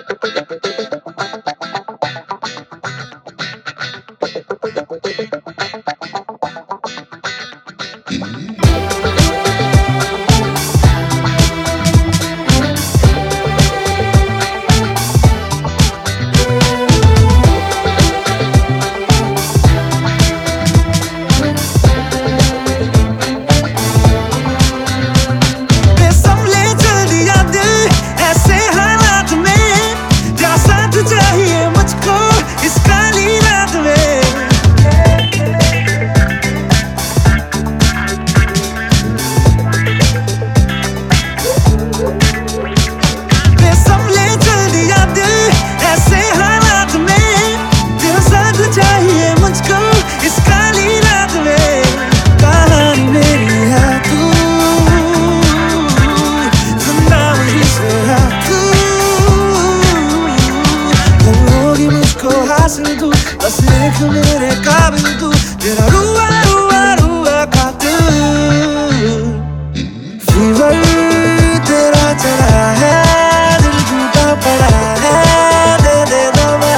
बस देख मेरे काबिल तू तेरा रुआ रुआ रुआ कातिल फीवर तेरा चढ़ा है दिल टूटा पड़ा है दे दे दवा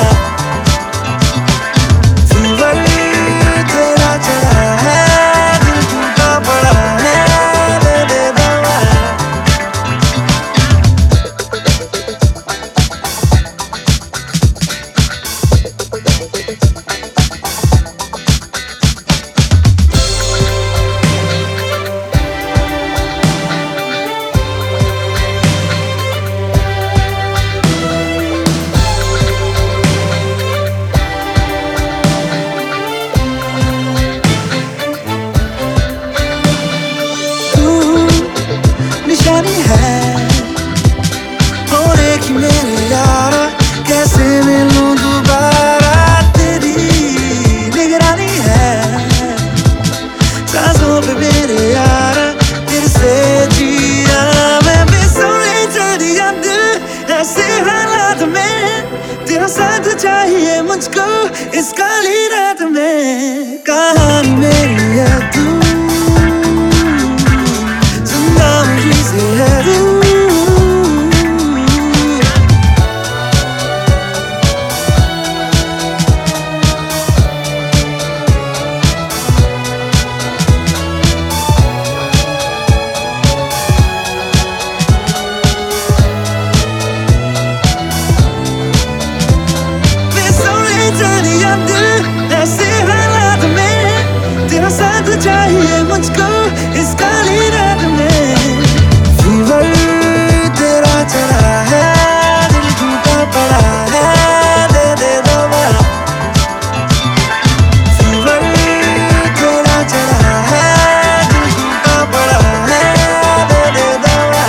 फीवर तेरा चढ़ा है दिल टूटा पड़ा है दे दे दवा निशानी है होने की मेरे यारा कैसे मिलूं दोबारा तेरी निगरानी है सांसों पे मेरे यारा तेरे से जिया मैं बेसुरे चढ़िया दिल ऐसे हालात में तेरा साथ चाहिए मुझको इस काली रात में कहानी मेरी है तू ऐसे हालात में तेरा साथ चाहिए मुझको इस काली रात में फीवर तेरा चढ़ा है दिल टूटा पड़ा है दे दे दवा फीवर तेरा चढ़ा है दिल टूटा पड़ा है दे दे दवा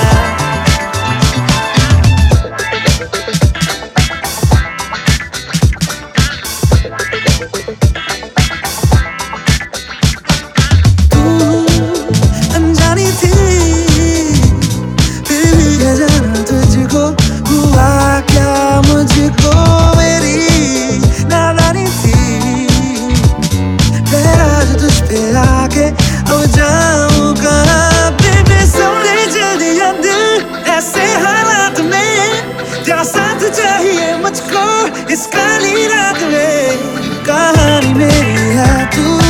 अब जाऊं कहाँ बेबे समझे जल्दियां दिल ऐसे हालात में तेरा साथ चाहिए मुझको इस काली रात में कहानी मेरी है तू